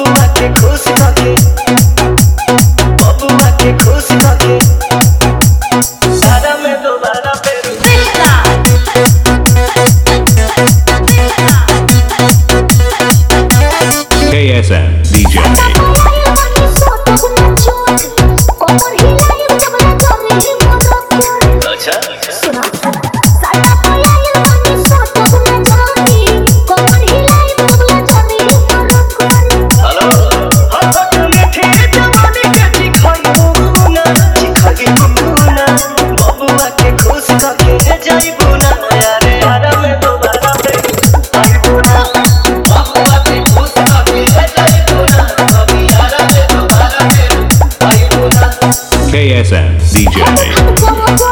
बबुआ के खुश करके बबुआ के खुश करके सारा में दोबारा फिर KSM DJ अच्छा हेलो हट मीठी जवानी के चिखाई ना चिखाई ना बबुआ के खुश करके जाइबू ना अरे हरा में दोबारा फिर आइबू ना बबुआ के खुश करके जाइबू ना अभी हरा में दोबारा फिर आइबू ना KSM DJ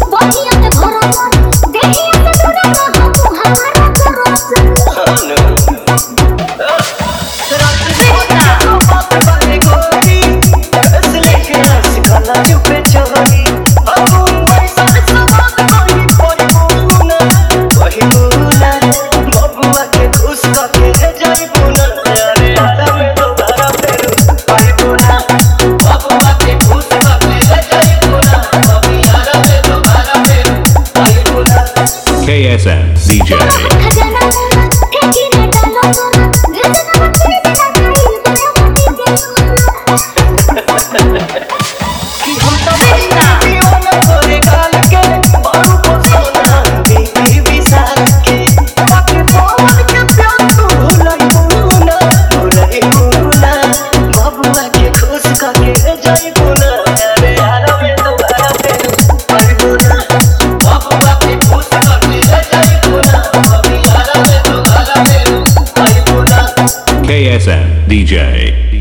KSM DJ KSM DJ